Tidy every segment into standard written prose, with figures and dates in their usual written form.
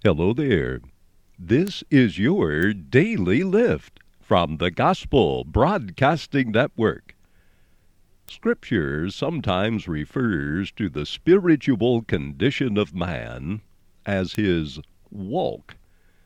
Hello there. This is your Daily Lift from the Gospel Broadcasting Network. Scripture sometimes refers to the spiritual condition of man as his walk.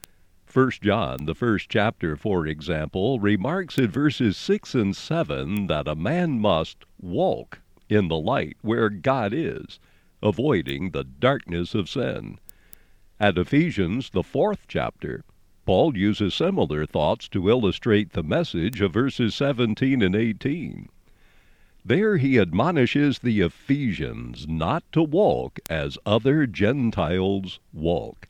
1 John, the first chapter, for example, remarks in verses 6 and 7 that a man must walk in the light where God is, avoiding the darkness of sin. At Ephesians, the fourth chapter, Paul uses similar thoughts to illustrate the message of verses 17 and 18. There he admonishes the Ephesians not to walk as other Gentiles walk.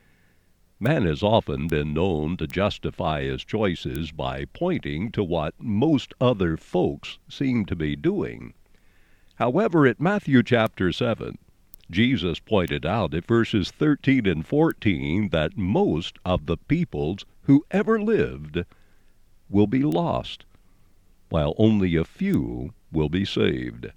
Man has often been known to justify his choices by pointing to what most other folks seem to be doing. However, at Matthew chapter 7, Jesus pointed out at verses 13 and 14 that most of the peoples who ever lived will be lost, while only a few will be saved.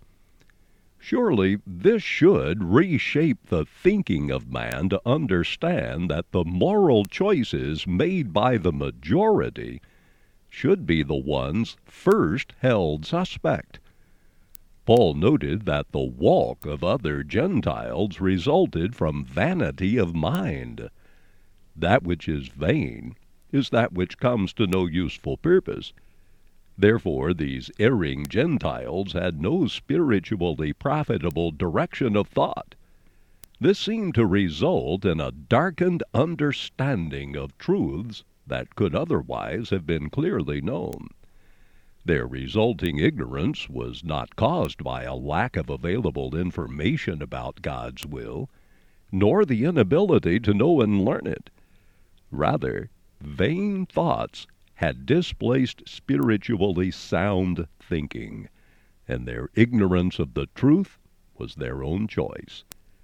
Surely this should reshape the thinking of man to understand that the moral choices made by the majority should be the ones first held suspect. Paul noted that the walk of other Gentiles resulted from vanity of mind. That which is vain is that which comes to no useful purpose. Therefore, these erring Gentiles had no spiritually profitable direction of thought. This seemed to result in a darkened understanding of truths that could otherwise have been clearly known. Their resulting ignorance was not caused by a lack of available information about God's will, nor the inability to know and learn it. Rather, vain thoughts had displaced spiritually sound thinking, and their ignorance of the truth was their own choice.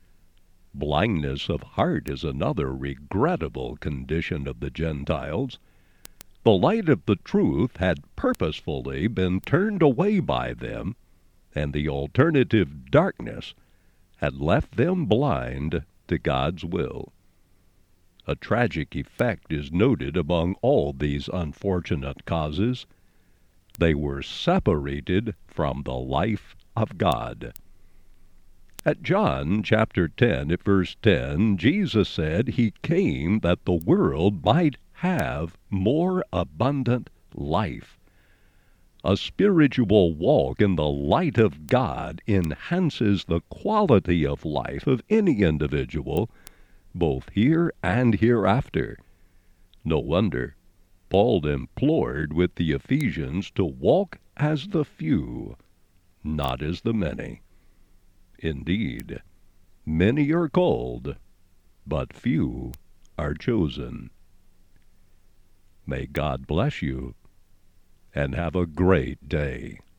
Blindness of heart is another regrettable condition of the Gentiles. The light of the truth had purposefully been turned away by them, and the alternative darkness had left them blind to God's will. A tragic effect is noted among all these unfortunate causes. They were separated from the life of God. At John chapter 10, at verse 10, Jesus said he came that the world might have more abundant life. A spiritual walk in the light of God enhances the quality of life of any individual, both here and hereafter. No wonder Paul implored with the Ephesians to walk as the few, not as the many. Indeed, many are called, but few are chosen. May God bless you, and have a great day.